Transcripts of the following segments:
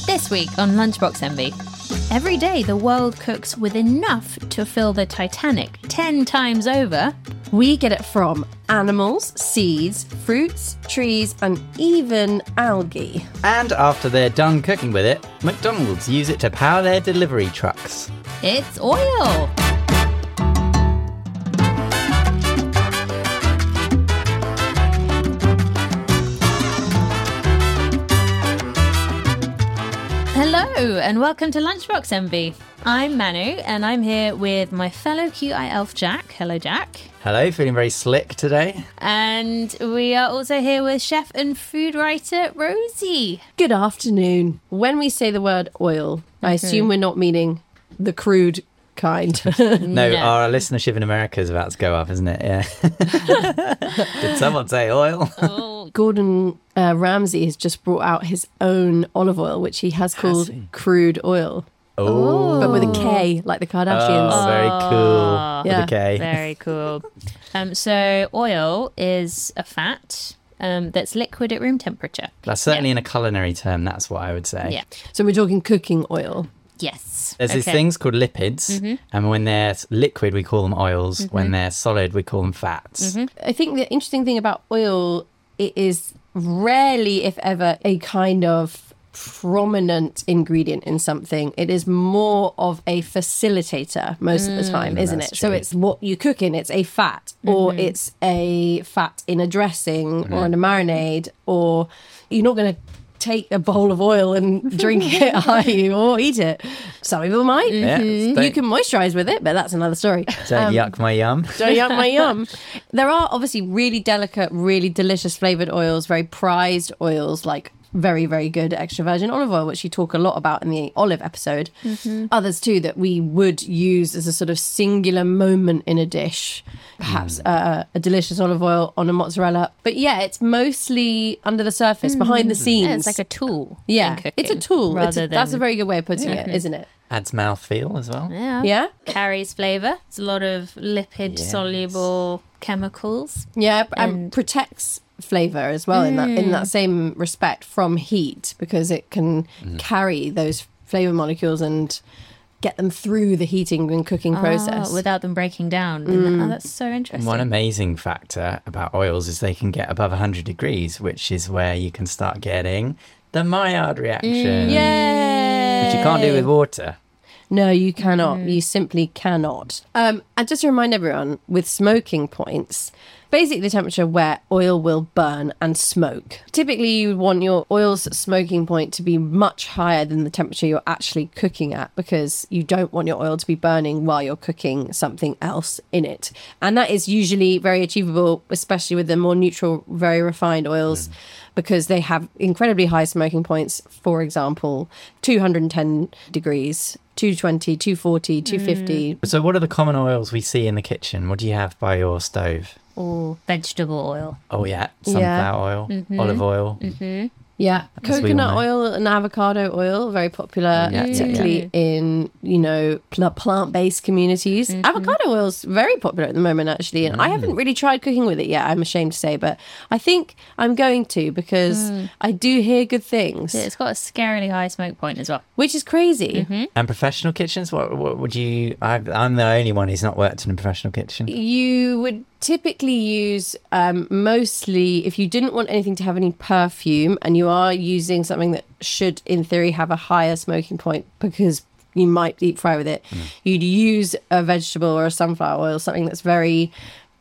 This week on Lunchbox Envy. Every day the world cooks with enough to fill the Titanic 10 times over. We get it from animals, seeds, fruits, trees, and even algae. And after they're done cooking with it, McDonald's use it to power their delivery trucks. It's oil. Hello and welcome to Lunchbox Envy. I'm Manu and I'm here with my fellow QI elf Jack. Hello Jack. Hello, feeling very slick today. And we are also here with chef and food writer Rosie. Good afternoon. When we say the word oil, I assume we're not meaning the crude kind. No, our listenership in America is about to go up, isn't it? Yeah. Did someone say oil? Gordon Ramsay has just brought out his own olive oil, which he has called crude oil. Oh, But with a K, like the Kardashians. Oh, very cool. Yeah. With a K. Very cool. So oil is a fat that's liquid at room temperature. That's certainly in a culinary term, that's what I would say. Yeah. So we're talking cooking oil. Yes. There's these things called lipids, and when they're liquid, we call them oils. When they're solid, we call them fats. I think the interesting thing about oil, it is rarely, if ever, a kind of prominent ingredient in something. It is more of a facilitator most of the time, isn't it? That's So true. it's what you cook in. It's a fat, or it's a fat in a dressing or in a marinade, or you're not going to take a bowl of oil and drink it, are you, or eat it? Some people might. Yeah, You can moisturize with it, but that's another story. Don't yuck my yum. Don't yuck my yum. There are obviously really delicate, really delicious flavored oils, very prized oils like very, very good extra virgin olive oil, which you talk a lot about in the olive episode. Others too that we would use as a sort of singular moment in a dish, perhaps a delicious olive oil on a mozzarella. But yeah, it's mostly under the surface, behind the scenes. Yeah, it's like a tool. Yeah, in cooking, it's a tool. rather That's a than- very good way of putting it, isn't it? Adds mouthfeel as well. Yeah. Yeah? Carries flavour. It's a lot of lipid soluble chemicals. Yeah, and protects flavour as well in that same respect from heat, because it can carry those flavour molecules and get them through the heating and cooking process. Without them breaking down. Oh, that's so interesting. One amazing factor about oils is they can get above 100 degrees, which is where you can start getting the Maillard reaction. Yay! Which you can't do with water. No, you cannot. You simply cannot. And just to remind everyone, with smoking points, basically the temperature where oil will burn and smoke. Typically, you want your oil's smoking point to be much higher than the temperature you're actually cooking at, because you don't want your oil to be burning while you're cooking something else in it. And that is usually very achievable, especially with the more neutral, very refined oils, because they have incredibly high smoking points. For example, 210 degrees, 220, 240, 250. So what are the common oils we see in the kitchen? What do you have by your stove? Or vegetable oil. Oh, yeah. Sunflower oil, olive oil. Yeah, As we all coconut know. oil and avocado oil, very popular, particularly in, plant-based communities. Avocado oil's very popular at the moment, actually, and I haven't really tried cooking with it yet, I'm ashamed to say, but I think I'm going to, because I do hear good things, It's got a scarily high smoke point as well. which is crazy. And professional kitchens? What would you... I'm the only one who's not worked in a professional kitchen. You would typically use mostly, if you didn't want anything to have any perfume and you are using something that should in theory have a higher smoking point because you might deep fry with it, you'd use a vegetable or a sunflower oil, something that's very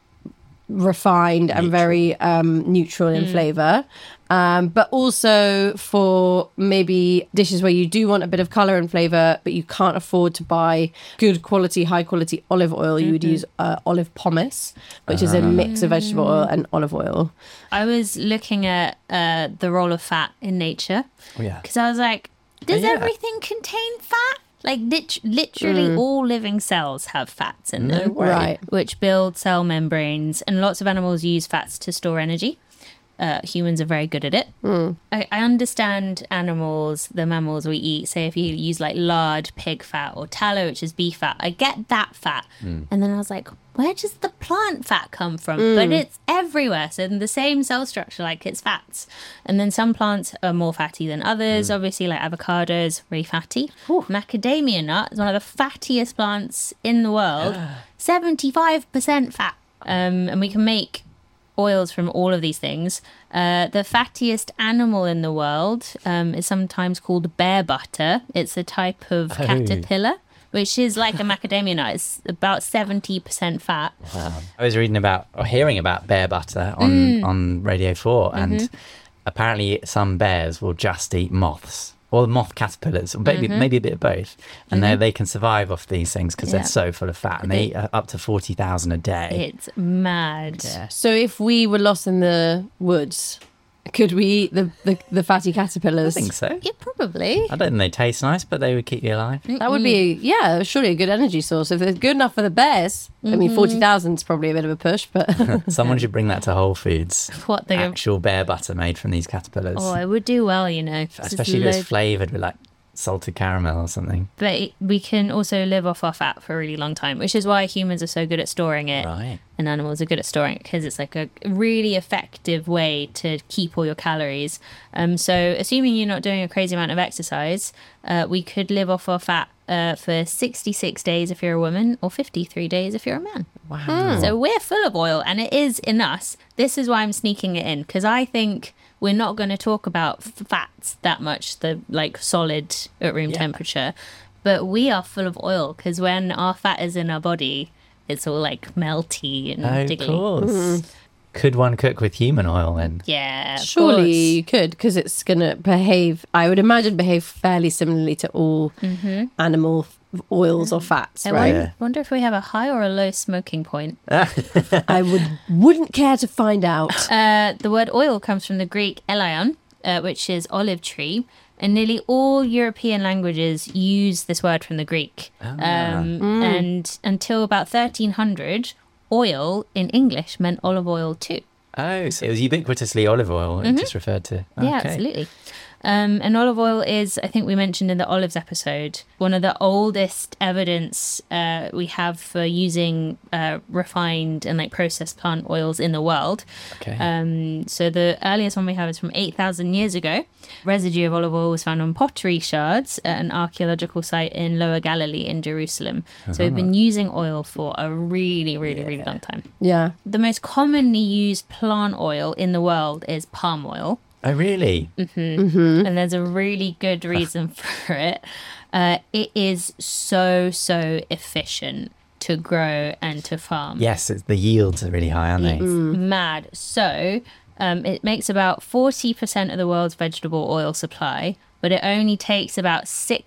refined and very neutral in flavor. But also for maybe dishes where you do want a bit of color and flavor, but you can't afford to buy good quality, high quality olive oil, you would use olive pomace, which is a mix of vegetable oil and olive oil. I was looking at the role of fat in nature. Oh, yeah. Because I was like, does yeah. everything contain fat? Like literally all living cells have fats in them. way. Right. Which build cell membranes, and lots of animals use fats to store energy. humans are very good at it. I understand animals, the mammals we eat, say if you use like lard, pig fat, or tallow, which is beef fat, I get that fat. And then I was like, where does the plant fat come from? But it's everywhere. So the same cell structure, like it's fats. And then some plants are more fatty than others. Obviously, like avocados, really fatty. Macadamia nut is one of the fattiest plants in the world. 75% fat. And we can make oils from all of these things. The fattiest animal in the world is sometimes called bear butter. It's a type of caterpillar, which is like a macadamia nut. It's about 70% fat. Wow. I was reading about or hearing about bear butter on Radio 4, and apparently some bears will just eat moths. Or moth caterpillars, or maybe a bit of both. And they can survive off these things because they're so full of fat. And they eat up to 40,000 a day. It's mad. Yeah. So if we were lost in the woods, could we eat the fatty caterpillars? I think so. Yeah, probably. I don't think they taste nice, but they would keep you alive. That would be, surely a good energy source. If they're good enough for the bears, I mean, 40,000 is probably a bit of a push, but... Someone should bring that to Whole Foods. What the Actual bear butter made from these caterpillars. Oh, it would do well, you know. Especially if it's flavoured with like salted caramel or something. But we can also live off our fat for a really long time, which is why humans are so good at storing it. Right. And animals are good at storing it because it's like a really effective way to keep all your calories. So assuming you're not doing a crazy amount of exercise, we could live off our fat for 66 days if you're a woman, or 53 days if you're a man. Wow. So we're full of oil, and it is in us. This is why I'm sneaking it in, because I think we're not going to talk about fats that much, the like solid at room temperature, but we are full of oil because when our fat is in our body, it's all like melty and Of diggly. course. Could one cook with human oil then? Yeah, of Surely course. you could, because it's going to behave, I would imagine, behave fairly similarly to all animal oils or fats, I right? wonder if we have a high or a low smoking point. I wouldn't care to find out. The word oil comes from the Greek elion, which is olive tree, and nearly all European languages use this word from the Greek. And until about 1300, oil in English meant olive oil too. Oh, so it was ubiquitously olive oil it just referred to. Yeah, Okay. absolutely. And olive oil is, I think we mentioned in the olives episode, one of the oldest evidence we have for using refined and like processed plant oils in the world. Okay. So the earliest one we have is from 8,000 years ago. Residue of olive oil was found on pottery shards at an archaeological site in Lower Galilee in Jerusalem. So we've been using oil for a really, really, really long time. Yeah. The most commonly used plant oil in the world is palm oil. Oh, really? And there's a really good reason for it. It is so efficient to grow and to farm. Yes, the yields are really high, aren't they? It's mad. So it makes about 40% of the world's vegetable oil supply, but it only takes about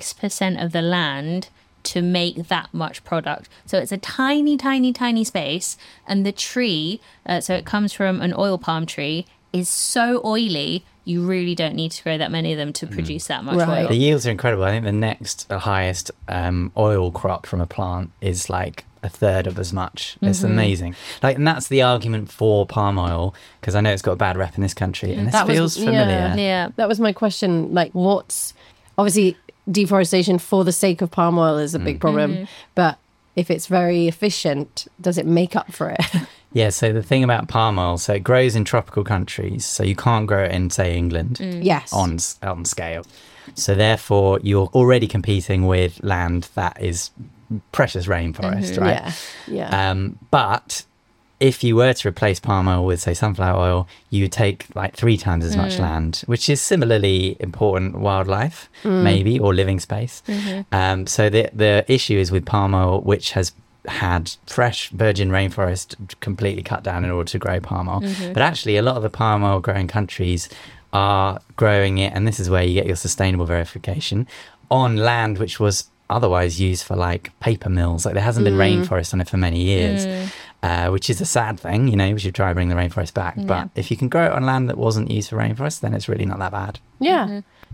6% of the land to make that much product. So it's a tiny, tiny, tiny space. And the tree, so it comes from an oil palm tree, is so oily, you really don't need to grow that many of them to produce that much Right. oil. The yields are incredible. I think the next highest oil crop from a plant is like a third of as much. It's amazing. Like, and that's the argument for palm oil, because I know it's got a bad rep in this country, and this That was- feels familiar. Yeah. That was my question. Like, what's obviously deforestation for the sake of palm oil is a big problem, but if it's very efficient, does it make up for it? Yeah, so the thing about palm oil, so it grows in tropical countries, so you can't grow it in, say, England Yes. on scale. So therefore, you're already competing with land that is precious rainforest, right? Yeah. But if you were to replace palm oil with, say, sunflower oil, you would take like 3 times as much land, which is similarly important wildlife, maybe, or living space. So the issue is with palm oil, which has had fresh virgin rainforest completely cut down in order to grow palm oil. But actually, a lot of the palm oil growing countries are growing it, and this is where you get your sustainable verification, on land which was otherwise used for like paper mills. Like, there hasn't been rainforest on it for many years, which is a sad thing. You know, we should try to bring the rainforest back. But if you can grow it on land that wasn't used for rainforest, then it's really not that bad. Yeah.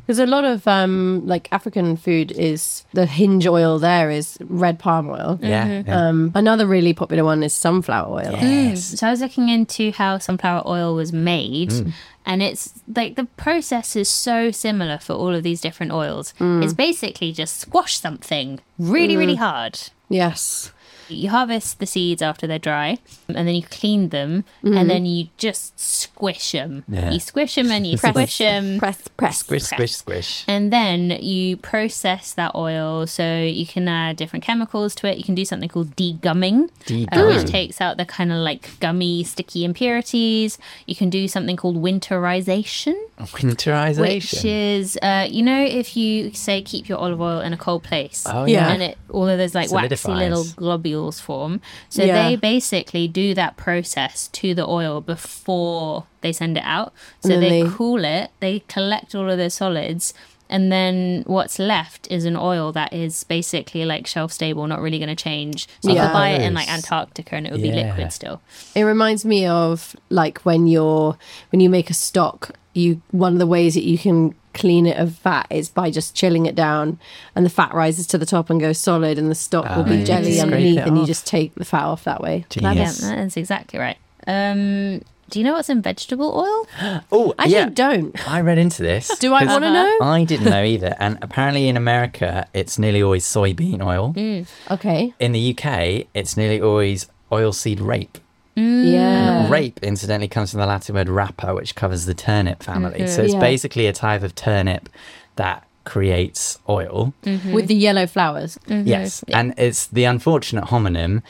Because a lot of like African food is the hinge oil there is red palm oil. Yeah. Another really popular one is sunflower oil. Yes. So I was looking into how sunflower oil was made, and it's like the process is so similar for all of these different oils. It's basically just squash something really, really hard. Yes. You harvest the seeds after they're dry, and then you clean them, and then you just squish them. Yeah. You squish them and you squish them. Press. Squish, squish, squish. And then you process that oil, so you can add different chemicals to it. You can do something called degumming, which takes out the kind of like gummy, sticky impurities. You can do something called winterization, Winterization. which is, you know, if you say keep your olive oil in a cold place, Oh, Yeah. and all of those like waxy Solidifies. little globules form. So Yeah. they basically do that process to the oil before they send it out. So And then they they- cool it, they collect all of the solids, and then what's left is an oil that is basically like shelf stable, not really going to change. So you Yeah. can buy it in like Nice. Antarctica and it would be Yeah. liquid still. It reminds me of like when you make a stock, one of the ways that you can clean it of fat is by just chilling it down, and the fat rises to the top and goes solid, and the stock will be you jelly scrape underneath, it and you off. just take the fat off that way. Genius. Yeah, that is exactly right. Do you know what's in vegetable oil? Oh, Actually, yeah. don't. I read into this. Do I want to know? I didn't know either. And apparently in America, it's nearly always soybean oil. Okay. In the UK, it's nearly always oilseed rape. Yeah. Rape, incidentally, comes from the Latin word rapa, which covers the turnip family. So it's Yeah. basically a type of turnip that creates oil. With the yellow flowers. Yes, and it's the unfortunate homonym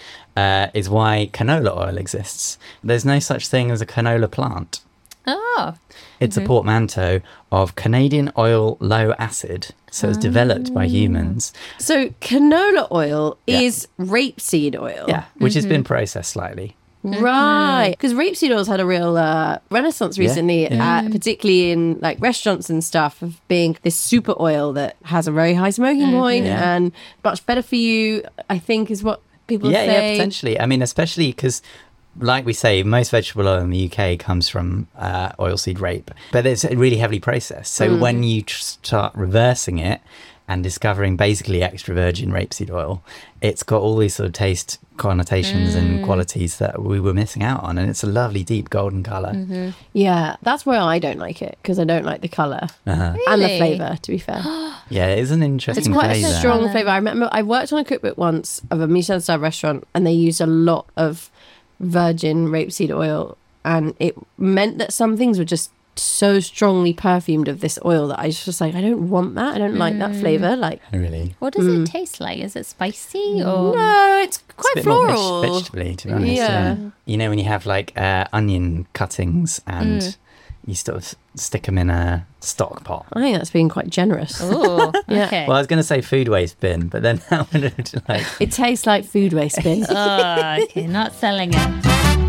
is why canola oil exists. There's no such thing as a canola plant. Oh, It's a portmanteau of Canadian oil low acid, so it's developed by humans. So canola oil Yeah. is rapeseed oil. Yeah, which has been processed slightly. Right. Because rapeseed oil's had a real renaissance recently, yeah. particularly in like restaurants and stuff, of being this super oil that has a very high smoking point Yeah. and much better for you, I think, is what people Yeah, say. potentially. I mean, especially because, like we say, most vegetable oil in the UK comes from oilseed rape, but it's really heavily processed. So when you start reversing it and discovering basically extra virgin rapeseed oil, it's got all these sort of taste connotations and qualities that we were missing out on, and it's a lovely deep golden color. Yeah, that's why I don't like it, because I don't like the colour and the Really? flavour, to be fair. Yeah, it is an interesting It's quite flavour. a strong flavour. I remember I worked on a cookbook once of a Michelin star restaurant, and they used a lot of virgin rapeseed oil, and it meant that some things were just so strongly perfumed of this oil that I was just like, I don't want that. I don't like that flavour. Like, Really. what does it taste like? Is it spicy or? no, it's It's a quite bit more floral. vegetably, to be honest. Yeah. You know, when you have like onion cuttings and you sort of stick them in a stock pot. I think that's being quite generous. Oh, Yeah. okay. Well, I was going to say food waste bin, but then that would like. It tastes like food waste bin. Oh, okay, not selling it.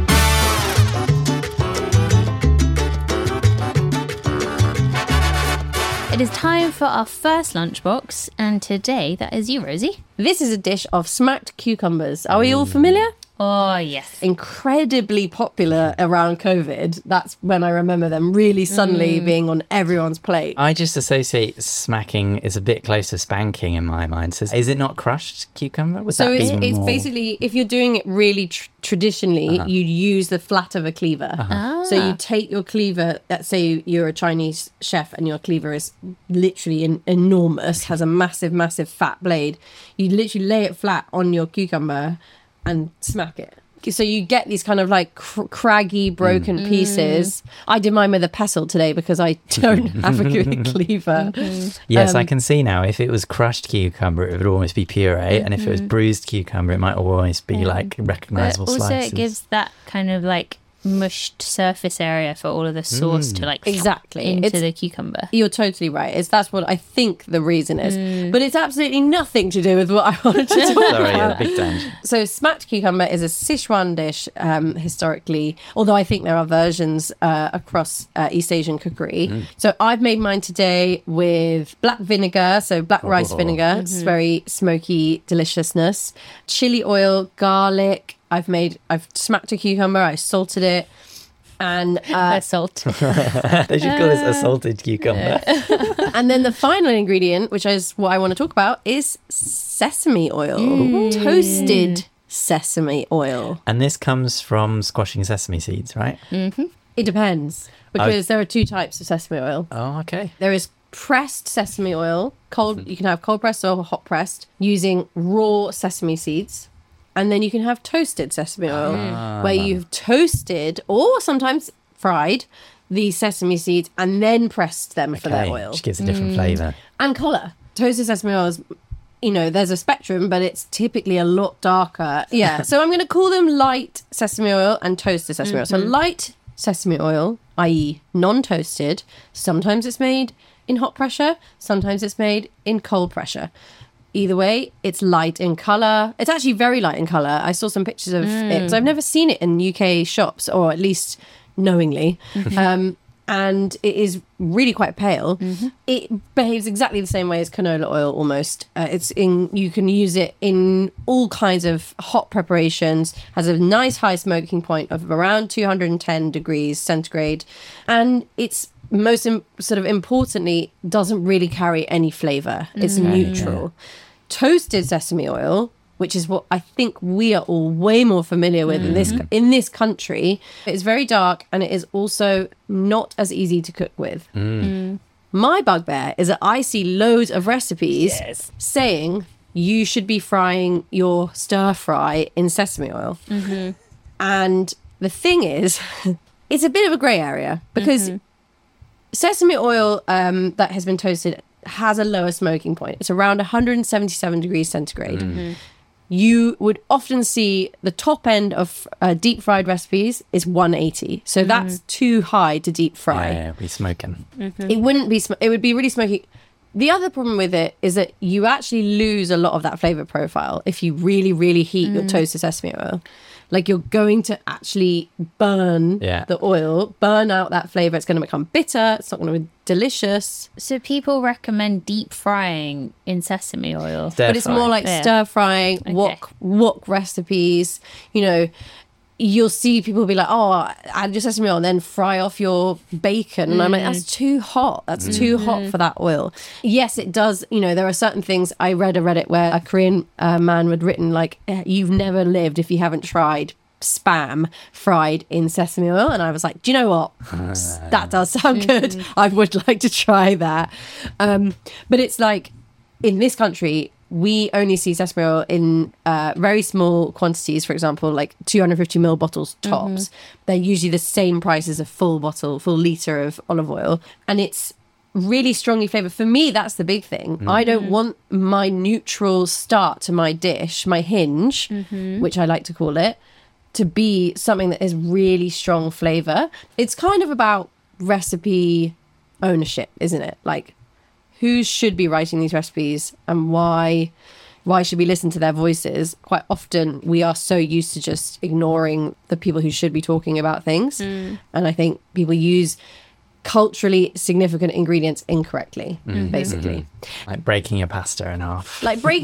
It is time for our first lunchbox, and today that is you, Rosie. This is a dish of smacked cucumbers. Are we all familiar? Oh, yes. Incredibly popular around COVID. That's when I remember them really suddenly being on everyone's plate. I just associate smacking is a bit close to spanking in my mind. So is it not crushed cucumber? Would So that be it's more- basically, if you're doing it really traditionally, you use the flat of a cleaver. So you take your cleaver, let's say you're a Chinese chef and your cleaver is literally enormous, has a massive, massive fat blade. You literally lay it flat on your cucumber and smack it. So you get these kind of like craggy, broken pieces. I did mine with a pestle today because I don't have a good cleaver. Yes, I can see now. If it was crushed cucumber, it would almost be puree, and if it was bruised cucumber, it might almost be like But recognizable also slices. it gives that kind of like mushed surface area for all of the sauce to like Exactly. into It's- the cucumber. You're totally right. That's what I think the reason is. But it's absolutely nothing to do with what I wanted to talk Sorry, about. a big tangent. So smacked cucumber is a Sichuan dish historically, although I think there are versions across East Asian cookery. So I've made mine today with black vinegar, so black rice vinegar. It's very smoky deliciousness. Chili oil, garlic. I've smacked a cucumber, I salted it. And Salt. They should call this a salted cucumber. and then the final ingredient, which is what I want to talk about, is sesame oil. Toasted sesame oil. And this comes from squashing sesame seeds, right? It depends, because there are two types of sesame oil. Oh, okay. There is pressed sesame oil, cold. You can have cold pressed or hot pressed using raw sesame seeds. And then you can have toasted sesame oil, where you've toasted or sometimes fried the sesame seeds and then pressed them for their oil. Which gives a different flavour. And colour. Toasted sesame oil is, there's a spectrum, but it's typically a lot darker. Yeah. So I'm going to call them light sesame oil and toasted sesame oil. So light sesame oil, i.e. non-toasted, sometimes it's made in hot pressure, sometimes it's made in cold pressure. Either way, it's light in colour. It's actually very light in colour. I saw some pictures of it. So I've never seen it in UK shops, or at least knowingly. And it is really quite pale. It behaves exactly the same way as canola oil almost. You can use it in all kinds of hot preparations. Has a nice high smoking point of around 210 degrees centigrade. And it's importantly, doesn't really carry any flavour. It's neutral. Toasted sesame oil, which is what I think we are all way more familiar with in this country, it's very dark, and it is also not as easy to cook with. My bugbear is that I see loads of recipes saying you should be frying your stir fry in sesame oil. And the thing is, it's a bit of a grey area, because sesame oil that has been toasted has a lower smoking point. It's around 177 degrees centigrade. You would often see the top end of deep fried recipes is 180. So that's too high to deep fry. Yeah, be smoking. It wouldn't be, it would be really smoky. The other problem with it is that you actually lose a lot of that flavour profile if you really, really heat your toasted sesame oil. Like, you're going to actually burn the oil, burn out that flavour. It's going to become bitter. It's not going to be delicious. So people recommend deep frying in sesame oil. But it's more like stir frying, wok recipes. You'll see people be like, oh, add your sesame oil and then fry off your bacon. And I'm like, that's too hot. That's too hot for that oil. Yes, it does. There are certain things. I read a Reddit where a Korean man had written, like, you've never lived if you haven't tried spam fried in sesame oil. And I was like, do you know what? That does sound good. I would like to try that. But it's like, in this country, we only see sesame oil in very small quantities, for example, like 250ml bottles tops. They're usually the same price as a full litre of olive oil. And it's really strongly flavoured. For me, that's the big thing. I don't want my neutral start to my dish, my hinge, which I like to call it, to be something that is really strong flavour. It's kind of about recipe ownership, isn't it? Like, who should be writing these recipes, and why should we listen to their voices? Quite often we are so used to just ignoring the people who should be talking about things. And I think people use culturally significant ingredients incorrectly, basically. Like breaking your pasta in half.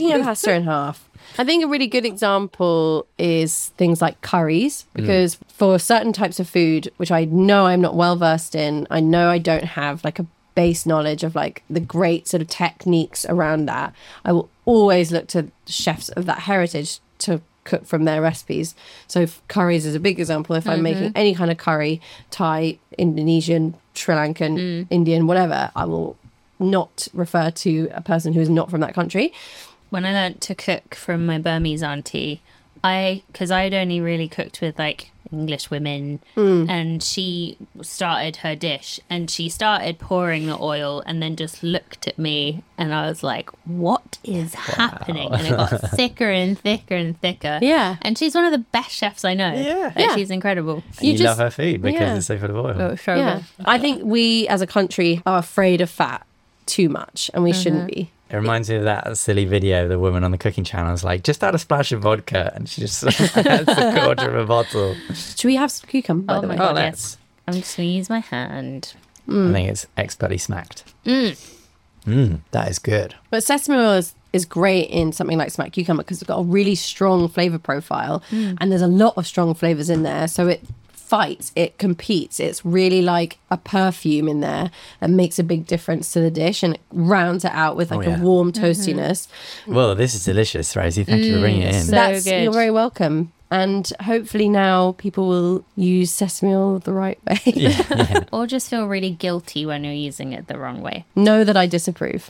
I think a really good example is things like curries, because for certain types of food, which I know I'm not well versed in, I know I don't have like a base knowledge of like the great sort of techniques around that, I will always look to chefs of that heritage to cook from their recipes. So curries is a big example. If I'm making any kind of curry, Thai, Indonesian, Sri Lankan, Indian, whatever, I will not refer to a person who is not from that country. When I learnt to cook from my Burmese auntie, because I'd only really cooked with like English women, and she started her dish and she started pouring the oil and then just looked at me, and I was like, what is happening? And it got thicker and thicker and thicker. Yeah. And she's one of the best chefs I know. She's incredible. You love her food because it's so full of oil. I think we as a country are afraid of fat too much, and we shouldn't be. It reminds me of that silly video, the woman on the cooking channel is like, just add a splash of vodka, and she just adds a quarter of a bottle. Should we have some cucumber, by the way? God, yes. I'm just going to use my hand. I think it's expertly smacked. That is good. But sesame oil is great in something like smacked cucumber because it's got a really strong flavour profile, and there's a lot of strong flavours in there. So it fights, it competes. It's really like a perfume in there that makes a big difference to the dish, and it rounds it out with like a warm toastiness. Well, this is delicious, Rosie. Thank you for bringing it in. So good. You're very welcome. And hopefully now people will use sesame oil the right way. Or just feel really guilty when you're using it the wrong way. Know that I disapprove.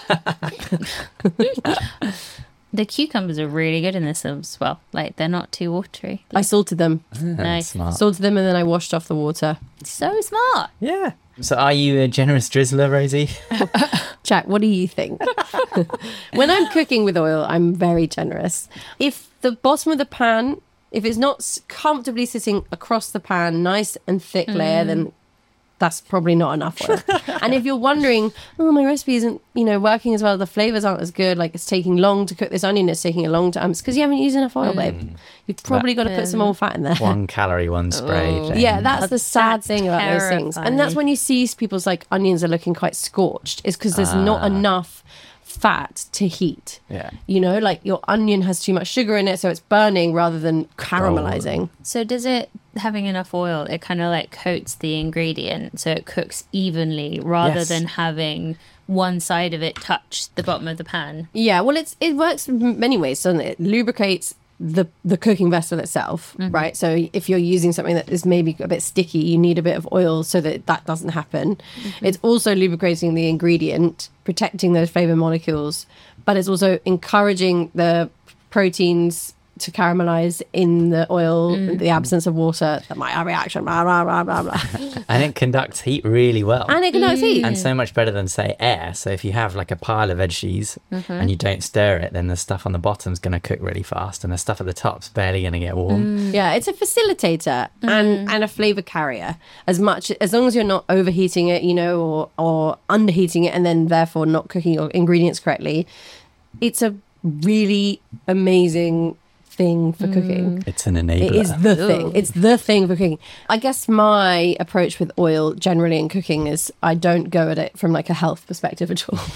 The cucumbers are really good in this as well. Like, they're not too watery. I salted them. Nice. Smart. Salted them and then I washed off the water. So smart. Yeah. So are you a generous drizzler, Rosie? Jack, what do you think? When I'm cooking with oil, I'm very generous. If the bottom of the pan, if it's not comfortably sitting across the pan, nice and thick layer, then that's probably not enough oil. And if you're wondering, oh, my recipe isn't, working as well, the flavors aren't as good, like it's taking long to cook this onion, it's taking a long time, it's because you haven't used enough oil, babe. You've probably got to put some more fat in there. 1 calorie, 1 spray. Jane. Yeah, that's the sad thing about those things. terrifying. And that's when you see people's like onions are looking quite scorched, is because there's not enough fat to heat. Yeah. Like your onion has too much sugar in it, so it's burning rather than caramelizing. So does it, having enough oil, it kind of like coats the ingredient so it cooks evenly rather Yes. than having one side of it touch the bottom of the pan? Yeah, well, it works in many ways, doesn't it? It lubricates the cooking vessel itself, right? So if you're using something that is maybe a bit sticky, you need a bit of oil so that doesn't happen. It's also lubricating the ingredient, protecting those flavor molecules, but it's also encouraging the proteins to caramelize in the oil, in the absence of water. That might have a reaction, blah, blah, blah, blah, blah. And it conducts heat really well. And it conducts heat. And so much better than, say, air. So if you have like a pile of veggies and you don't stir it, then the stuff on the bottom's going to cook really fast and the stuff at the top's barely going to get warm. Yeah, it's a facilitator and a flavor carrier. As long as you're not overheating it, or underheating it and then therefore not cooking your ingredients correctly, it's a really amazing thing for cooking. It's an enabler. It is the thing. It's the thing for cooking. I guess my approach with oil generally in cooking is I don't go at it from like a health perspective at all.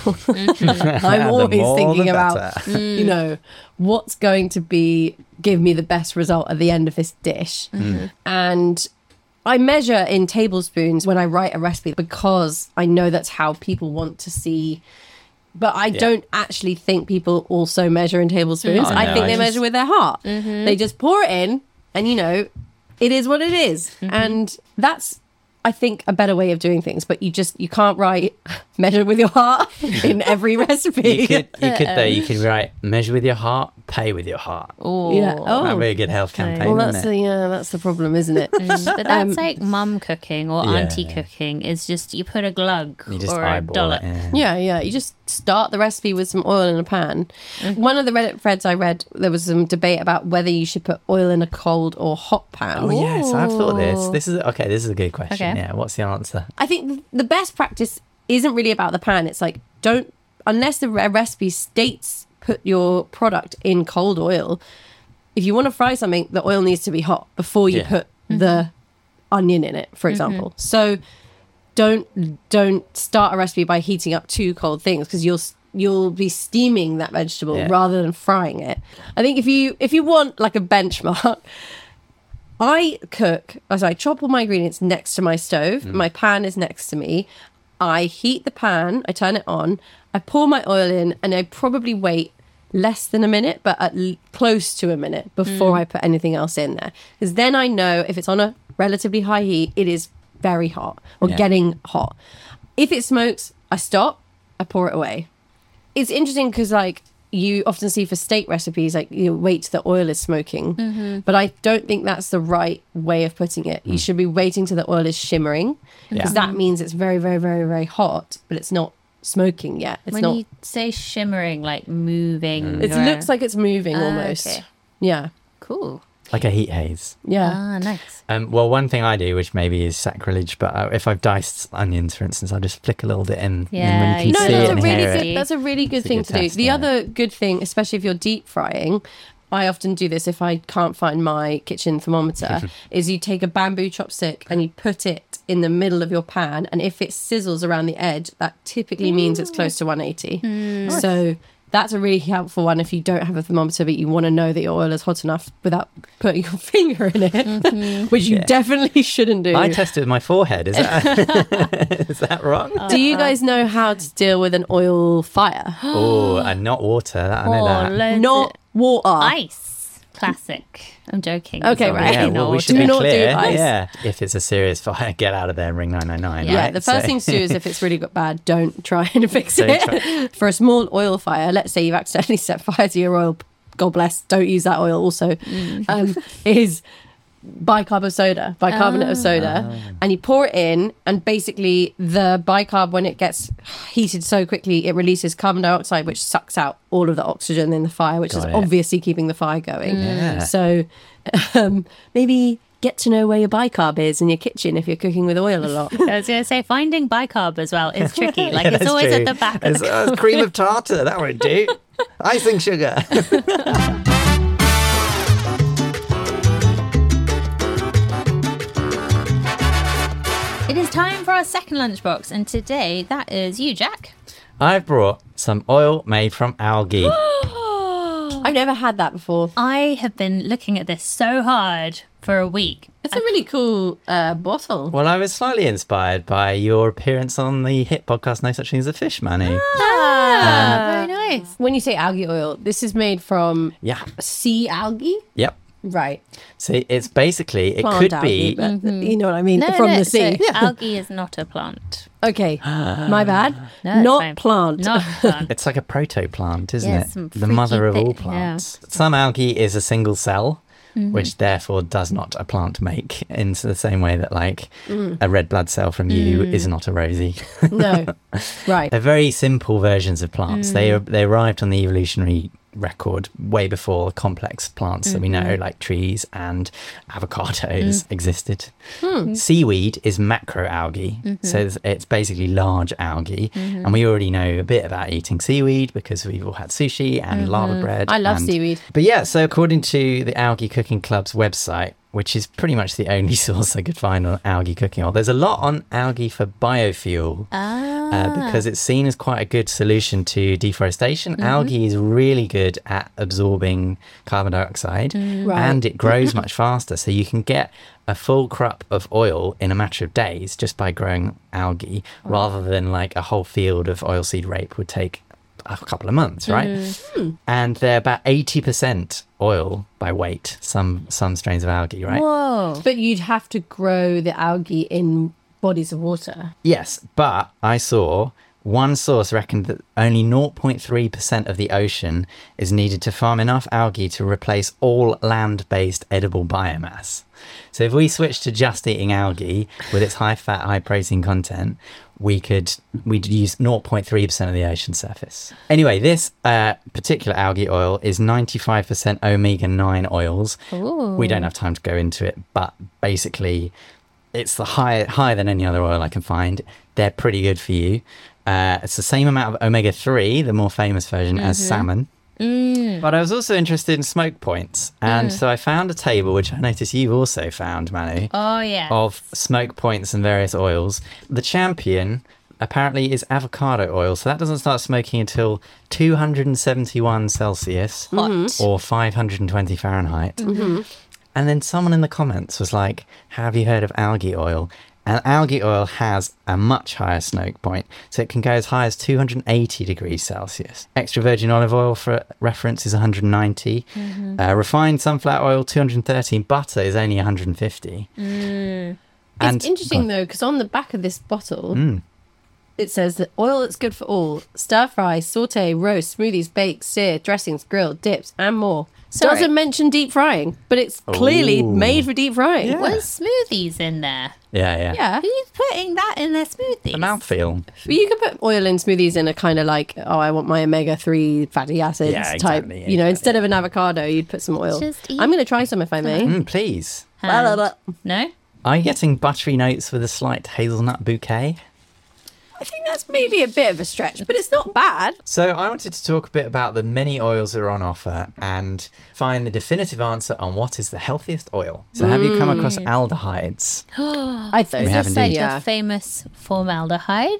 I'm always more, thinking the about, better. what's going to give me the best result at the end of this dish. And I measure in tablespoons when I write a recipe because I know that's how people want to see. But I don't actually think people also measure in tablespoons. Oh, I no, think I they just- measure with their heart. They just pour it in and, it is what it is. And that's, I think, a better way of doing things. But you can't write measure with your heart in every recipe. You could though. You could write measure with your heart, pay with your heart. Oh, Yeah. Oh. That'd be a good health campaign, Well, wouldn't that's it? that's the problem, isn't it? But that's like mum cooking or Yeah. auntie cooking. Is just you put a glug You just or a eyeball dollop. it. Yeah. Yeah. You just start the recipe with some oil in a pan. One of the Reddit threads I read, there was some debate about whether you should put oil in a cold or hot pan. Oh yes, I've thought this. This is a good question. Okay. Yeah. What's the answer? I think the best practice isn't really about the pan. It's like, unless the recipe states put your product in cold oil. If you want to fry something, the oil needs to be hot before you Yeah. put the onion in it, for example. So don't start a recipe by heating up 2 cold things because you'll be steaming that vegetable rather than frying it. I think if you want like a benchmark, I chop all my ingredients next to my stove. My pan is next to me. I heat the pan, I turn it on, I pour my oil in, and I probably wait less than a minute, but close to a minute before I put anything else in there. Because then I know if it's on a relatively high heat, it is very hot or getting hot. If it smokes, I stop, I pour it away. It's interesting because like you often see for steak recipes, like you wait till the oil is smoking, but I don't think that's the right way of putting it. You should be waiting till the oil is shimmering because that means it's very, very, very, very hot, but it's not smoking yet. It's When not. you say shimmering, like moving. It or- looks like it's moving Ah, almost. okay. Yeah, Cool. Like a heat haze. yeah. Ah, nice. Well, one thing I do, which maybe is sacrilege, but if I've diced onions, for instance, I'll just flick a little bit in. Yeah, and when you you can No, see see it that's a and really hear good. it. That's a really good It's a thing good to do. test, The yeah. other good thing, especially if you're deep frying, I often do this if I can't find my kitchen thermometer, is you take a bamboo chopstick and you put it in the middle of your pan, and if it sizzles around the edge, that typically means it's close to 180. So that's a really helpful one if you don't have a thermometer, but you want to know that your oil is hot enough without putting your finger in it, which you definitely shouldn't do. I tested with my forehead. Is that is that wrong? Do you guys know how to deal with an oil fire? Oh, and not water. I know that. loads Not water. of ice. Classic. I'm joking. Okay, It's right. Yeah, obviously well, not we water. should Do be not do clear. ice. Yeah, if it's a serious fire, get out of there and ring 999. Yeah, Yeah, right? the first So- thing to do is if it's really got bad, don't try and fix Don't it. For a small oil fire, let's say you've accidentally set fire to your oil, God bless, don't use that oil also, is bicarb of soda, bicarbonate of soda, and you pour it in, and basically the bicarb, when it gets heated so quickly, it releases carbon dioxide, which sucks out all of the oxygen in the fire, which is Got it. obviously keeping the fire going. Yeah. So maybe get to know where your bicarb is in your kitchen if you're cooking with oil a lot. I was going to say, finding bicarb as well is tricky. Like, Yeah, it's that's always true. at the back of the cream of tartar. That won't do. Icing sugar. It is time for our second lunchbox, and today that is you, Jack. I've brought some oil made from algae. I've never had that before. I have been looking at this so hard for a week. It's a really cool bottle. Well, I was slightly inspired by your appearance on the hit podcast No Such Thing as a Fish, Manu. Very nice. When you say algae oil, this is made from Yeah. sea algae? Yep. Right. See, it's basically, it Plant could algae, be... but you know what I mean, from the sea. So algae is not a plant. Okay, my bad. No, it's Not fine. plant. Not a plant. It's like a protoplant, isn't Yeah, it? some The mother of freaky all thing, plants. Some algae is a single cell, which therefore does not a plant make, in the same way that like a red blood cell from you is not a rosy. No. Right. They're very simple versions of plants. They arrived on the evolutionary record way before complex plants that we know, like trees and avocados, existed. Seaweed is macroalgae, so it's basically large algae, and we already know a bit about eating seaweed because we've all had sushi and lava bread. I love and- seaweed. But yeah, so according to the Algae Cooking Club's website, which is pretty much the only source I could find on algae cooking oil, there's a lot on algae for biofuel. Because it's seen as quite a good solution to deforestation. Algae is really good at absorbing carbon dioxide and it grows much faster. So you can get a full crop of oil in a matter of days just by growing algae rather than like a whole field of oilseed rape would take a couple of months, right? And they're about 80% oil by weight, some strains of algae, right? Whoa. But you'd have to grow the algae in bodies of water. Yes, but I saw one source reckoned that only 0.3% of the ocean is needed to farm enough algae to replace all land-based edible biomass. So if we switch to just eating algae with its high fat, high protein content, we'd use 0.3% of the ocean surface. Anyway, this particular algae oil is 95% omega-9 oils. Ooh. We don't have time to go into it, but basically it's the higher than any other oil I can find. They're pretty good for you. It's the same amount of omega-3, the more famous version, as salmon. But I was also interested in smoke points. And so I found a table, which I noticed you've also found, Manu, Oh, yeah. of smoke points and various oils. The champion apparently is avocado oil. So that doesn't start smoking until 271 Celsius Hot. or 520 Fahrenheit. And then someone in the comments was like, have you heard of algae oil? And algae oil has a much higher smoke point, so it can go as high as 280 degrees Celsius. Extra virgin olive oil, for reference, is 190. Refined sunflower oil, 213. Butter is only 150. It's interesting though, because on the back of this bottle, it says that oil that's good for all: stir fry, saute, roast, smoothies, bake, sear, dressings, grill, dips, and more. Sorry. Doesn't mention deep frying, but it's clearly Ooh. made for deep frying. Yeah. Was smoothies in there? Yeah. Yeah. Who's putting that in their smoothies? The mouthfeel. But you can put oil in smoothies in a kind of like, oh, I want my omega-3 fatty acids Yeah, type. exactly, You know, exactly. instead of an avocado, you'd put some oil. Just eat- I'm going to try some if I may. Please. Hand. No? Are you getting buttery notes with a slight hazelnut bouquet? I think that's maybe a bit of a stretch, but it's not bad. So I wanted to talk a bit about the many oils that are on offer and find the definitive answer on what is the healthiest oil. So have you come across aldehydes? I thought We have Is this like indeed. the famous formaldehyde?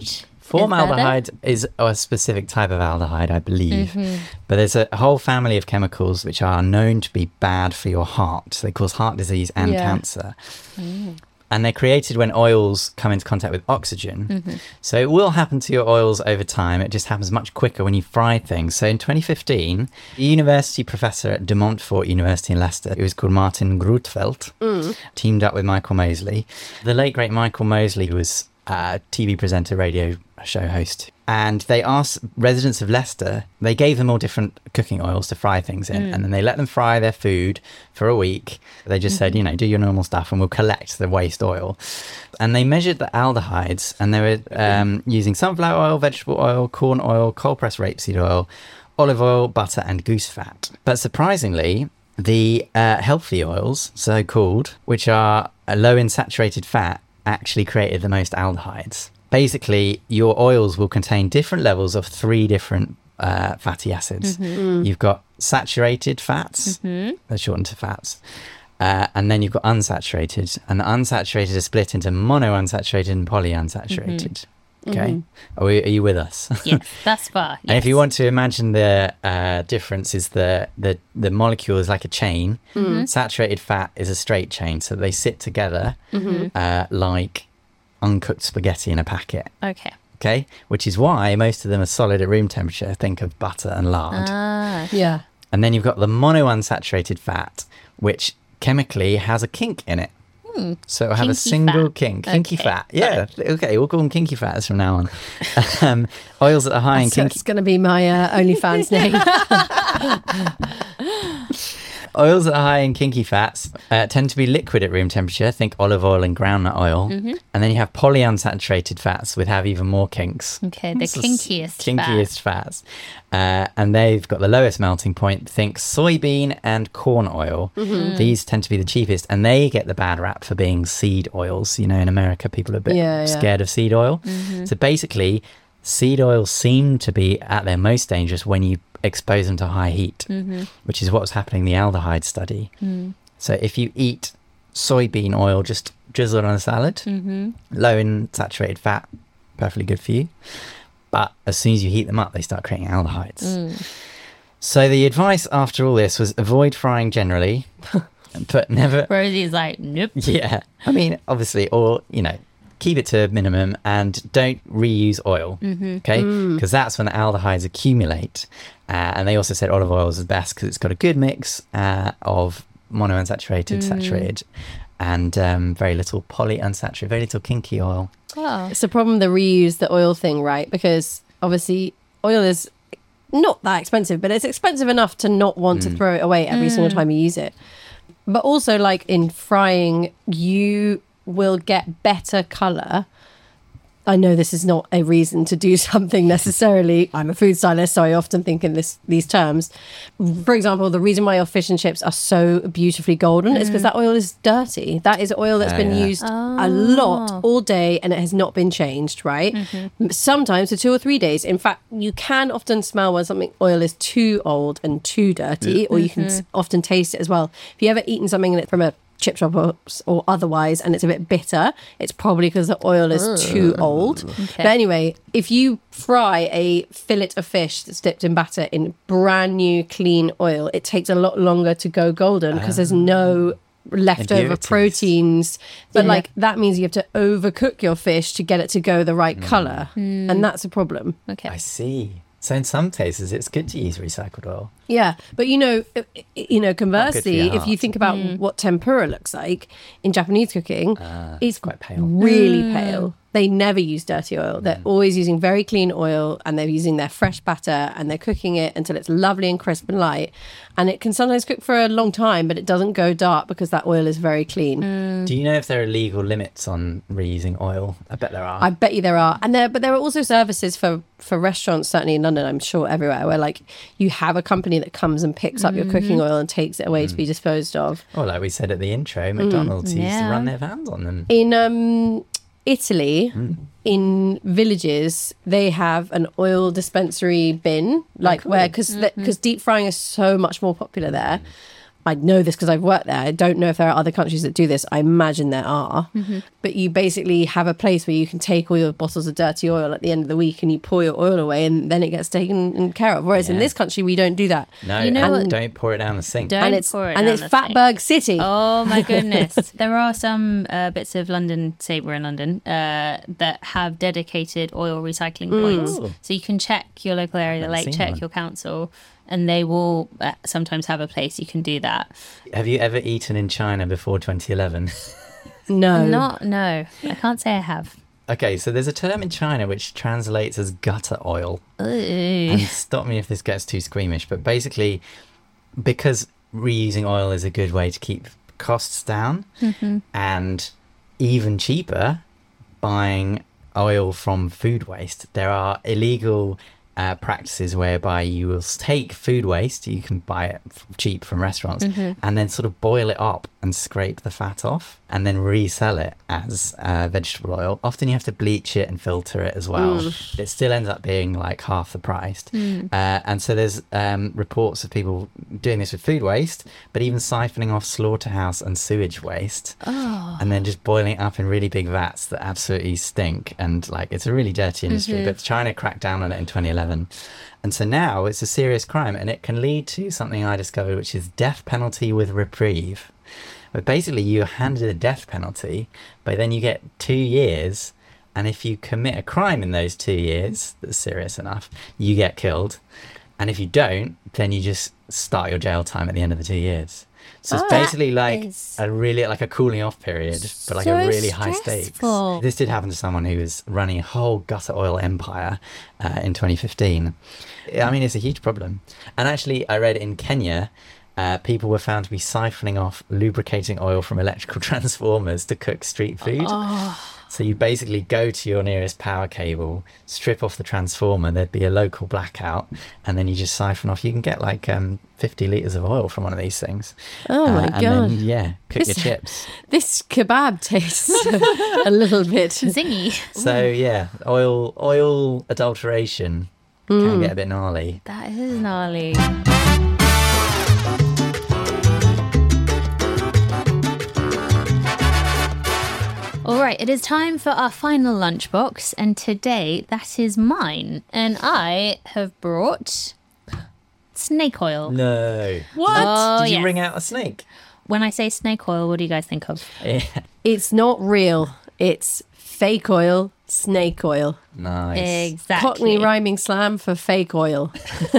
Formaldehyde is a specific type of aldehyde, I believe. But there's a whole family of chemicals which are known to be bad for your heart. They cause heart disease and cancer. And they're created when oils come into contact with oxygen. So it will happen to your oils over time. It just happens much quicker when you fry things. So in 2015, a university professor at De Montfort University in Leicester, who was called Martin Grootveld, teamed up with Michael Mosley. The late, great Michael Mosley, who was a TV presenter, radio show host. And they asked residents of Leicester, they gave them all different cooking oils to fry things in, and then they let them fry their food for a week. They just said, do your normal stuff and we'll collect the waste oil. And they measured the aldehydes, and they were using sunflower oil, vegetable oil, corn oil, cold-pressed rapeseed oil, olive oil, butter and goose fat. But surprisingly, the healthy oils, so-called, which are low in saturated fat, actually created the most aldehydes. Basically, your oils will contain different levels of 3 different fatty acids. You've got saturated fats, they're shortened to fats, and then you've got unsaturated. And the unsaturated are split into monounsaturated and polyunsaturated. Okay, are you with us? Yes, that's far. And if you want to imagine the difference is the molecule is like a chain. Saturated fat is a straight chain, so they sit together like uncooked spaghetti in a packet. Okay, which is why most of them are solid at room temperature. Think of butter and lard. Yeah. And then you've got the monounsaturated fat, which chemically has a kink in it. So it'll have a single fat. kinky fat. Yeah, okay, we'll call them kinky fats from now on. Oils that are high in kinky... That's going to be my OnlyFans name. Oils that are high in kinky fats tend to be liquid at room temperature. Think olive oil and groundnut oil. And then you have polyunsaturated fats, which have even more kinks. Okay, the kinkiest fats. And they've got the lowest melting point. Think soybean and corn oil. These tend to be the cheapest, and they get the bad rap for being seed oils. In America, people are a bit scared of seed oil. So basically, seed oils seem to be at their most dangerous when you expose them to high heat, which is what's happening in the aldehyde study. So if you eat soybean oil just drizzled on a salad, low in saturated fat, perfectly good for you. But as soon as you heat them up, they start creating aldehydes. So the advice after all this was avoid frying generally, but never... Rosie's like, nope. Yeah. I mean, obviously, or, keep it to a minimum and don't reuse oil, okay? Because that's when the aldehydes accumulate. And they also said olive oil is the best because it's got a good mix of monounsaturated, saturated, and very little polyunsaturated, very little kinky oil. Oh. It's the problem, the reuse the oil thing, right? Because obviously oil is not that expensive, but it's expensive enough to not want to throw it away every single time you use it. But also, like in frying, you will get better colour. I know this is not a reason to do something necessarily. I'm a food stylist, so I often think in these terms. For example, the reason why your fish and chips are so beautifully golden is because that oil is dirty. That is oil that's been used a lot all day and it has not been changed, right? Sometimes for 2 or 3 days. In fact, you can often smell when something oil is too old and too dirty, or you can often taste it as well. If you ever eaten something from a chip shop or otherwise and it's a bit bitter, it's probably because the oil is too old. But anyway, if you fry a fillet of fish that's dipped in batter in brand new clean oil, it takes a lot longer to go golden because there's no leftover proteins. But like that means you have to overcook your fish to get it to go the right colour, and that's a problem. I see. So in some cases, it's good to use recycled oil. Yeah, but conversely, if you think about what tempura looks like in Japanese cooking, it's quite pale, really pale. They never use dirty oil. They're always using very clean oil, and they're using their fresh batter, and they're cooking it until it's lovely and crisp and light. And it can sometimes cook for a long time, but it doesn't go dark because that oil is very clean. Do you know if there are legal limits on reusing oil? I bet there are. I bet you there are. But there are also services for restaurants, certainly in London, I'm sure everywhere, where like you have a company that comes and picks up your cooking oil and takes it away to be disposed of. Or like we said at the intro, McDonald's used to run their vans on them. In Italy, in villages, they have an oil dispensary bin, like where because deep frying is so much more popular there. I know this because I've worked there. I don't know if there are other countries that do this. I imagine there are. But you basically have a place where you can take all your bottles of dirty oil at the end of the week and you pour your oil away and then it gets taken care of. Whereas in this country, we don't do that. No, You know and don't pour it down the sink. Don't And it's, pour it and down it's the sink. Fatberg City. Oh my goodness. There are some bits of London, say we're in London, that have dedicated oil recycling points. Ooh. So you can check your local area, Haven't like seen check one. your council, and they will sometimes have a place you can do that. Have you ever eaten in China before 2011? No. No, I can't say I have. Okay, so there's a term in China which translates as gutter oil. Ooh. And stop me if this gets too squeamish, but basically, because reusing oil is a good way to keep costs down, and even cheaper, buying oil from food waste, there are illegal practices whereby you will take food waste, you can buy it cheap from restaurants, and then sort of boil it up and scrape the fat off and then resell it as vegetable oil. Often you have to bleach it and filter it as well. It still ends up being like half the price. And so there's reports of people doing this with food waste, but even siphoning off slaughterhouse and sewage waste, and then just boiling it up in really big vats that absolutely stink. And like, it's a really dirty industry, but China cracked down on it in 2011. And so now it's a serious crime, and it can lead to something I discovered, which is death penalty with reprieve. But basically, you're handed a death penalty, but then you get 2 years. And if you commit a crime in those 2 years that's serious enough, you get killed. And if you don't, then you just start your jail time at the end of the 2 years. So it's basically like is a really like a cooling off period, but like so a really high stakes. stressful. This did happen to someone who was running a whole gutter oil empire in 2015. I mean, it's a huge problem. And actually, I read in Kenya, people were found to be siphoning off lubricating oil from electrical transformers to cook street food. So you basically go to your nearest power cable, strip off the transformer, there'd be a local blackout, and then you just siphon off. You can get like 50 litres of oil from one of these things. Oh my and God. then, yeah, cook your This- chips. This kebab tastes a little bit. Zingy. So yeah, oil adulteration can get a bit gnarly. That is gnarly. All right, it is time for our final lunchbox, and today that is mine. And I have brought snake oil. No. What? Oh, Did you yes. wring out a snake? When I say snake oil, what do you guys think of? Yeah. It's not real. It's fake oil, snake oil. Nice. Exactly. Cockney rhyming slam for fake oil.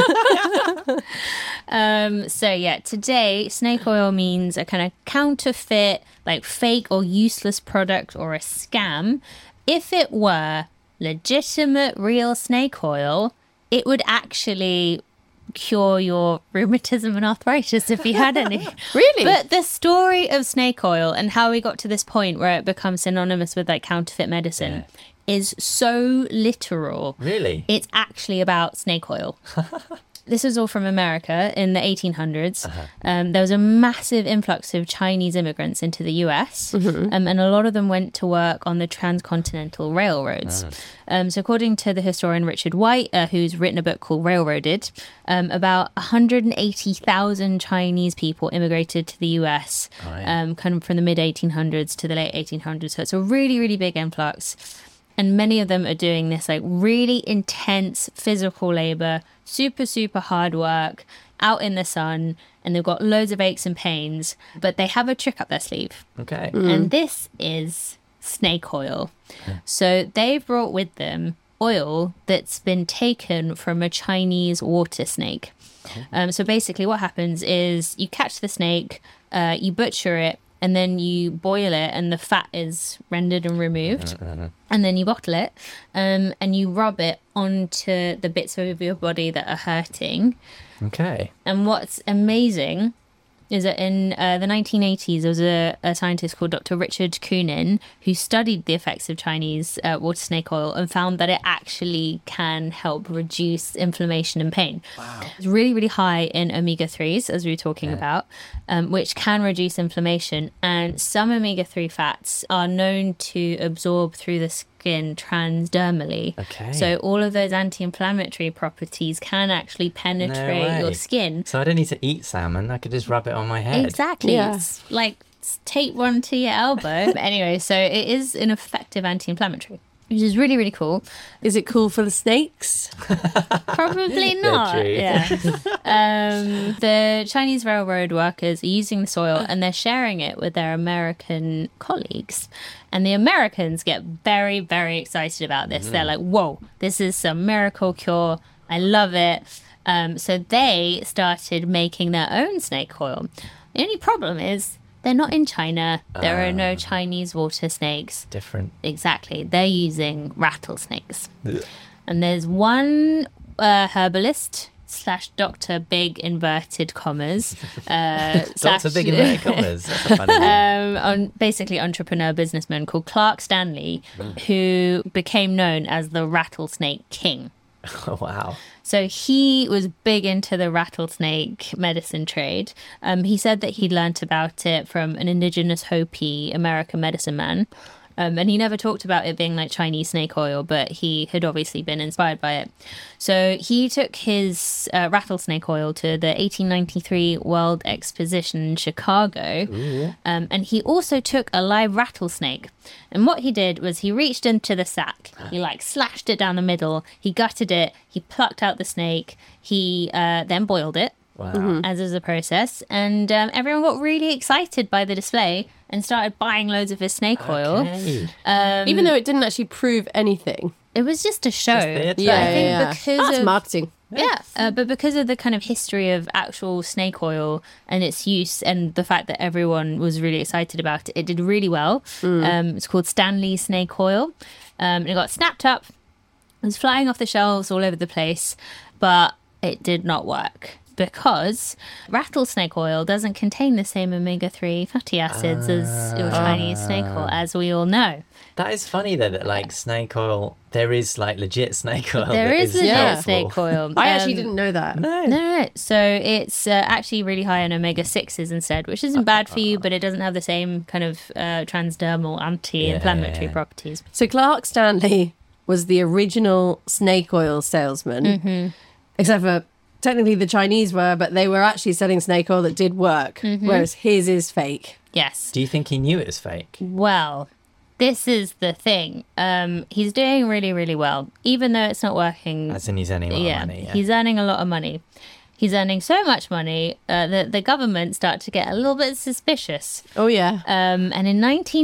So yeah, today snake oil means a kind of counterfeit, like fake or useless product or a scam. If it were legitimate real snake oil, it would actually cure your rheumatism and arthritis if you had any. Really? But the story of snake oil and how we got to this point where it becomes synonymous with like counterfeit medicine is so literal. Really? It's actually about snake oil. This was all from America in the 1800s. There was a massive influx of Chinese immigrants into the US, and a lot of them went to work on the transcontinental railroads. So according to the historian Richard White, who's written a book called Railroaded, about 180,000 Chinese people immigrated to the US kind of from the mid-1800s to the late 1800s. So it's a really, really big influx. And many of them are doing this like really intense physical labor, super, super hard work out in the sun. And they've got loads of aches and pains, but they have a trick up their sleeve. Okay. And this is snake oil. So they've brought with them oil that's been taken from a Chinese water snake. So basically what happens is you catch the snake, you butcher it, and then you boil it and the fat is rendered and removed. And then you bottle it and you rub it onto the bits of your body that are hurting. Okay. And what's amazing is that in the 1980s, there was a scientist called Dr. Richard Koonin who studied the effects of Chinese water snake oil and found that it actually can help reduce inflammation and pain. Wow. It's really, really high in omega-3s, as we were talking about, which can reduce inflammation. And some omega-3 fats are known to absorb through the skin transdermally. Okay. So all of those anti-inflammatory properties can actually penetrate your way. skin. So I don't need to eat salmon. I could just rub it on my head. Exactly. Yeah. It's like tape one to your elbow. But anyway, so it is an effective anti-inflammatory, which is really, really cool. Is it cool for the snakes? Probably not. true. Yeah. The Chinese railroad workers are using the soil and they're sharing it with their American colleagues. And the Americans get very, very excited about this. They're like, whoa, this is some miracle cure. I love it. So they started making their own snake oil. The only problem is they're not in China. There are no Chinese water snakes. Different. Exactly. They're using rattlesnakes. And there's one herbalist / Dr. Big inverted commas. Dr. Big inverted commas. That's a funny name. Basically entrepreneur businessman called Clark Stanley, who became known as the Rattlesnake King. Oh, wow. So he was big into the rattlesnake medicine trade. He said that he'd learnt about it from an indigenous Hopi American medicine man. And he never talked about it being like Chinese snake oil, but he had obviously been inspired by it. So he took his rattlesnake oil to the 1893 World Exposition in Chicago. And he also took a live rattlesnake. And what he did was he reached into the sack. He like slashed it down the middle. He gutted it. He plucked out the snake. He then boiled it. Wow. As is the process. And everyone got really excited by the display and started buying loads of his snake oil. Okay. Even though it didn't actually prove anything. It was just a show. Just theatre. But I think yeah. because That's of marketing. but because of the kind of history of actual snake oil and its use and the fact that everyone was really excited about it, it did really well. It's called Stanley Snake Oil. It got snapped up. It was flying off the shelves all over the place, but it did not work. Because rattlesnake oil doesn't contain the same omega-3 fatty acids as your Chinese snake oil, as we all know. That is funny though, that like snake oil, there is like legit snake oil. There that is legit helpful. snake oil. I actually didn't know that. No. So it's actually really high in omega-6s instead, which isn't bad for you, but it doesn't have the same kind of transdermal anti-inflammatory properties. So Clark Stanley was the original snake oil salesman, except for technically the Chinese were, but they were actually selling snake oil that did work, whereas his is fake. Yes. Do you think he knew it was fake? Well, this is the thing. He's doing really, really well, even though it's not working. As in he's earning a lot of money. Yeah. He's earning a lot of money. He's earning so much money that the government start to get a little bit suspicious. Oh, yeah. And in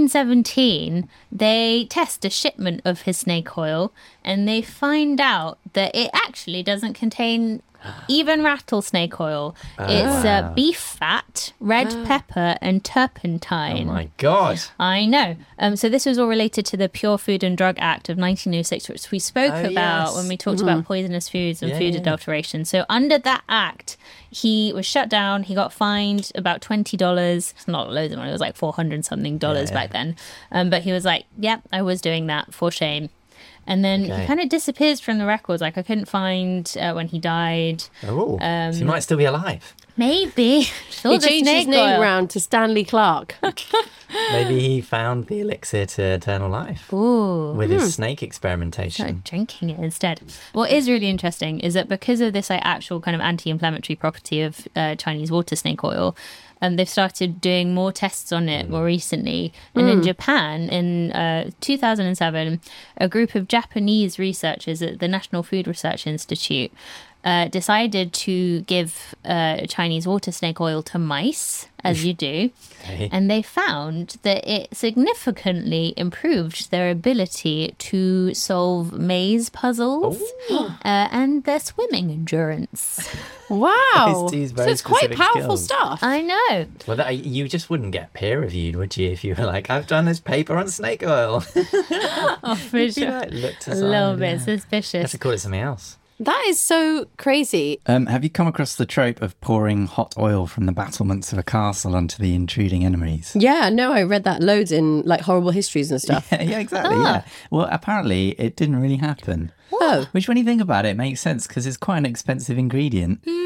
1917, they test a shipment of his snake oil and they find out that it actually doesn't contain even rattlesnake oil. It's beef fat, red pepper, and turpentine. Oh my God. I know. So this was all related to the Pure Food and Drug Act of 1906, which we spoke about when we talked about poisonous foods and food adulteration. So under that act, he was shut down. He got fined about $20. It's not loads of money. It was like $400 something back then. But he was like, yep, I was doing that for shame. And then he kind of disappears from the records. Like, I couldn't find when he died. Oh, so he might still be alive. Maybe. He changed his name round to Stanley Clark. Maybe he found the elixir to eternal life with his snake experimentation. Started drinking it instead. What is really interesting is that because of this like actual kind of anti-inflammatory property of Chinese water snake oil, they've started doing more tests on it more recently. And in Japan, in 2007, a group of Japanese researchers at the National Food Research Institute decided to give Chinese water snake oil to mice, as you do. And they found that it significantly improved their ability to solve maze puzzles and their swimming endurance. Wow. These So it's quite very powerful skills. stuff. I know. Well, you just wouldn't get peer reviewed, would you? If you were like, I've done this paper on snake oil. Oh, for You'd be sure. like, looked A aside, little bit yeah. Have suspicious. to call it something else. That is so crazy. Have you come across the trope of pouring hot oil from the battlements of a castle onto the intruding enemies? Yeah, no, I read that loads in like horrible histories and stuff. Yeah, exactly. Yeah. Well, apparently it didn't really happen. Oh. Which, when you think about it, makes sense because it's quite an expensive ingredient.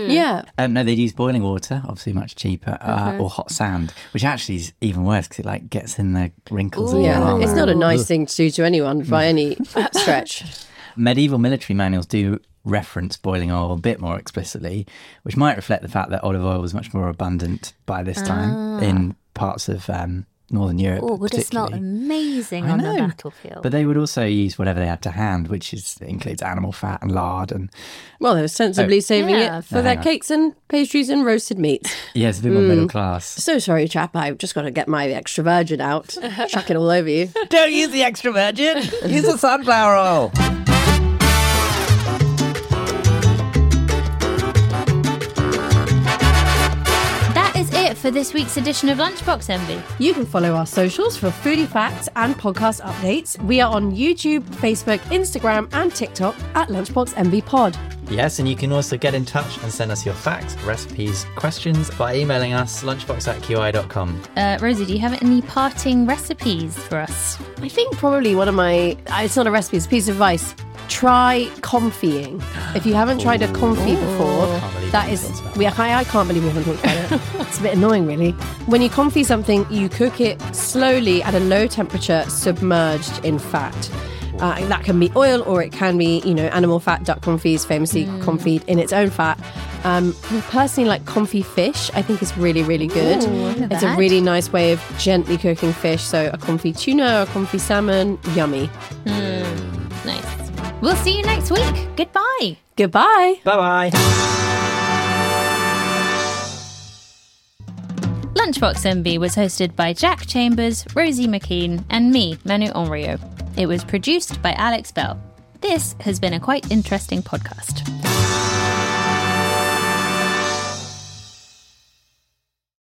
Yeah. No, they'd use boiling water, obviously much cheaper, or hot sand, which actually is even worse because it like gets in the wrinkles of your Yeah. armour. It's not a nice thing to do to anyone by any stretch. Medieval military manuals do reference boiling oil a bit more explicitly, which might reflect the fact that olive oil was much more abundant by this time in parts of Northern Europe. Oh, would it smell particularly. amazing I on the know. battlefield? But they would also use whatever they had to hand, which includes animal fat and lard. And Well, they were sensibly saving Yeah. it for their cakes and pastries and roasted meats. yeah, it's a bit more middle class. So sorry, chap. I've just got to get my extra virgin out. Chuck it all over you. Don't use the extra virgin. Use the sunflower oil. That is it for this week's edition of Lunchbox Envy. You can follow our socials for foodie facts and podcast updates. We are on YouTube, Facebook, Instagram, and TikTok at Lunchbox MV Pod. Yes, and you can also get in touch and send us your facts, recipes, questions by emailing us lunchbox@qi.com. Rosie, do you have any parting recipes for us? I think probably one of my, it's not a recipe, it's a piece of advice. Try confying. If you haven't tried a confit before, Can't believe that we is, haven't talked about I can't believe we haven't talked about it. It's a bit annoying, really. When you confit something, you cook it slowly at a low temperature, submerged in fat. That can be oil or it can be, animal fat. Duck confit is famously confit in its own fat. Personally, like confit fish, I think is really, really good. Ooh, It's a bad. really nice way of gently cooking fish. So a confit tuna or a confit salmon, yummy. Nice. We'll see you next week. Goodbye. Goodbye. Bye-bye. Lunchbox MB was hosted by Jack Chambers, Rosie McKean, and me, Manu Onryo. It was produced by Alex Bell. This has been a quite interesting podcast.